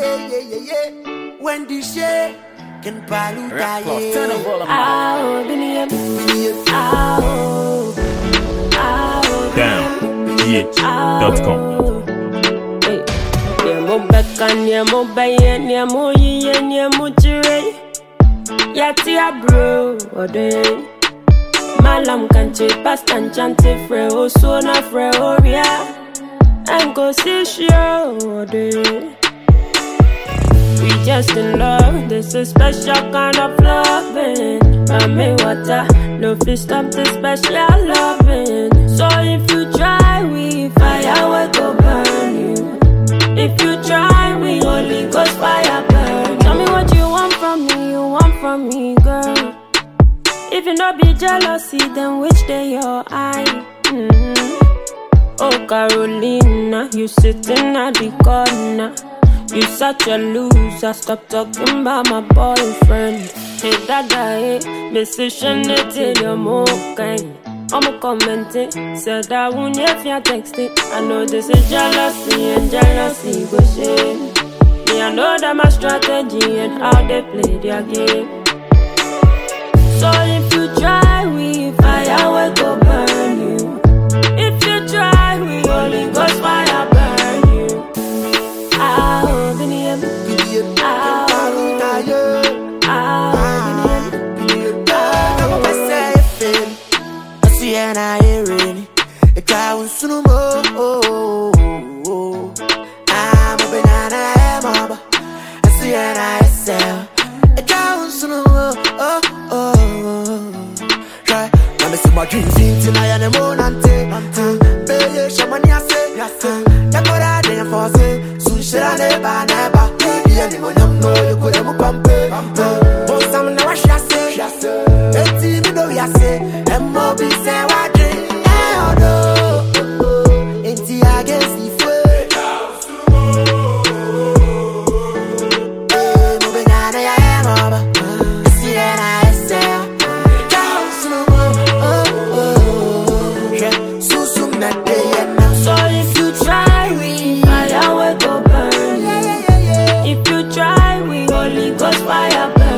When the shake can paluta, DamnPH.com. Malam can't past and chante fre o so na fre oria and go see show. We just in love, this is special kind of loving. Mami water, no fish stop this special loving. So if you try, we fire we go burn you. If you try, we Holy Ghost fire burn. Tell me what you want from me, girl. If you not be jealousy, then which day your eye? Oh Carolina, you sitting at the corner. You such a loser, stop talking about my boyfriend. Hey dada, hey, decision till you're more kind. I'm commenting, said I won't if you're texting. I know this is jealousy and jealousy go shame. Me, I know that my strategy and how they play their game. So if you try, we fire, we go burn you. If you try, we Holy Ghost fire burn you. I'll be near me. And I hear it. A cow and sumo. I'm a banana, I'm a. I see and I sell. A cow and sumo. Try. I'm a summer dream scene. I am a monante. Baby, shaman, yase. Yakora, then for say. Soon shall I never. Baby, anyone know you could have a pump. But some never shall say. Let's see me know yase. And more be say what drink. Fire burn.